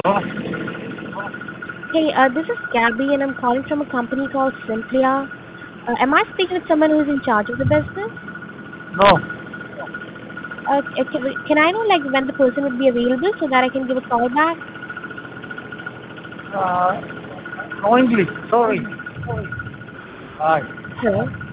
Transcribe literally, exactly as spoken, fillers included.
Oh, Hey, uh, this is Gabby, and I'm calling from a company called Simplia. Uh, am I speaking with someone who's in charge of the business? no. Uh, c- can, we- can I know like when the person would be available so that I can give a call back? Uh, no English. Sorry. Hi. Hello.